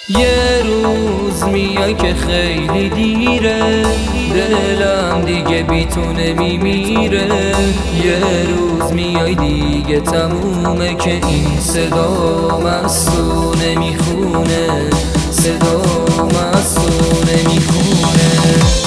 یه روز میای که خیلی دیره، دلم دیگه بی تو نمیمیره. یه روز میای دیگه تمومه که این صدام از تو نمیخونه، صدام از تو نمیخونه.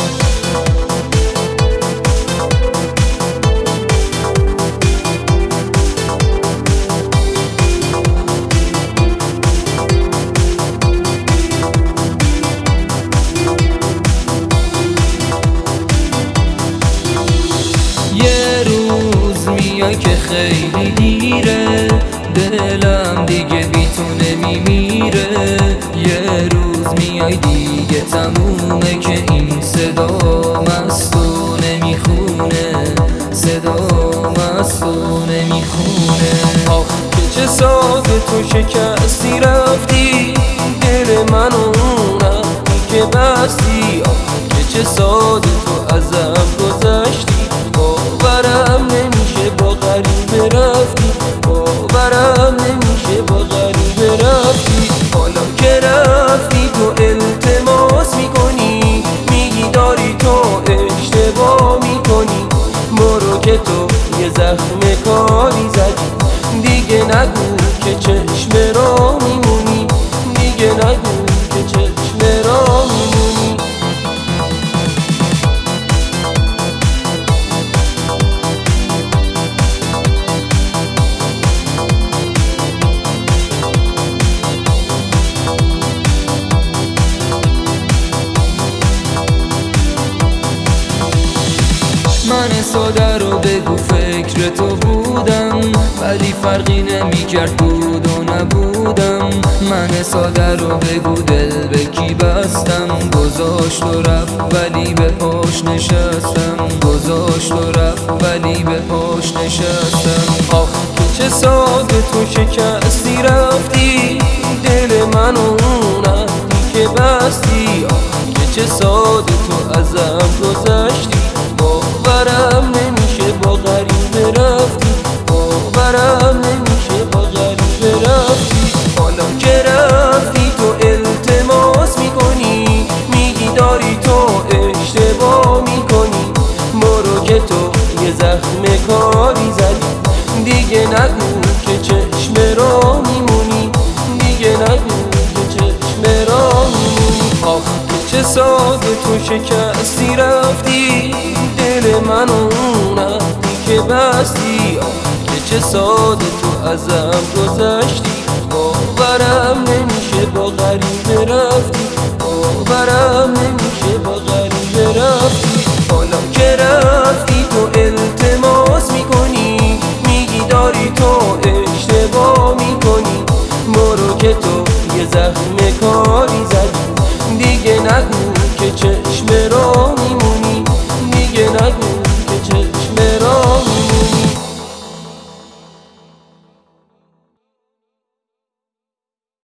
یه روز میای که خیلی دیره، دلم دیگه بی تو نمیمیره. یه روز میای دیگه تمومه که این صدام از تو نمیخونه، صدام از تو نمیخونه. آخ که چه ساده تو شکستی رفتی دل منو نهی که بستی. آخ که چه ساده تو ازم گذشتی، باورم نمیشه با غریبه رفتی، باورم نمیشه با غریبه رفتی. حالا که رفتی تو التماس میکنی، میگی داری تو اشتباه میکنی. برو که تو یه زخم کاری زدی، دیگه نگو که چشم را میمونی، دیگه نگو که چشم را میمونی. من ساده رو بگو فکر تو بودم، ولی فرقی نمیکرد بود و نبودم. من ساده رو بگو دل به کی بستم، گذاشت و رفت ولی به پاش نشستم، گذاشت و رفت ولی به پاش نشستم. آخ که چه ساده تو شکستی رفتی دل منو نهی که بستی. آخ که چه ساده تو ازم گذشتی، باورم نمیشه با غریبه رفتی، باورم نمیشه با غریبه رفتی. حالا که رفتی تو التماس میکنی، میگی داری تو اشتباه میکنی. برو که تو یه زخم کاری زدی، دیگه نگو که چشم را میمونی، دیگه نگو که چشم را میمونی. آخ که چه ساده تو شکستی رفتی دل منو نهی که بستی. آخ که چه ساده تو ازم گذشتی، باورم نمیشه با غریبه رفتی، باورم نمیشه با غریبه رفتی. حالا که رفتی تو التماس میکنی، میگی داری تو اشتباه میکنی. برو که تو یه زخم